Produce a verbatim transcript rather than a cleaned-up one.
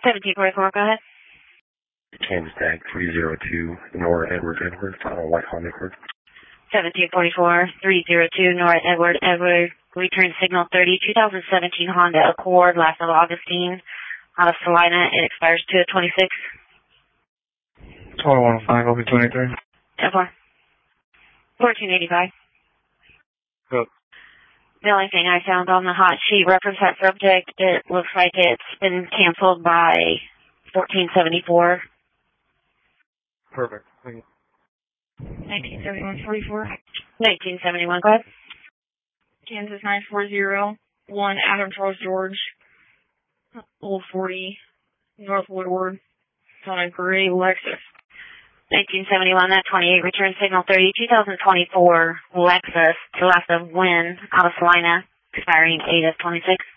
seventeen forty-four, go ahead. Kansas Tag three zero two, Nora Edward Edward, final white Honda Accord. seventeen forty-four, three zero two, Nora Edward Edward, return signal thirty, two thousand seventeen Honda Accord, last of Augustine, out of Salina. It expires two of twenty-six. twenty-one oh five, open twenty-three. ten four. fourteen eighty-five. Yep. The only thing I found on the hot sheet reference that subject, it looks like it's been canceled by fourteen seventy-four. Perfect. Thank you. nineteen seventy-one forty-four. nineteen seventy-one, go ahead. Kansas nine four zero, one Adam Charles George, Old forty, North Woodward, on a gray Lexus. nineteen seventy-one, that twenty-eight, return signal thirty, two thousand twenty-four Lexus, to last of Wynn, out of Salina, expiring eight of twenty-six.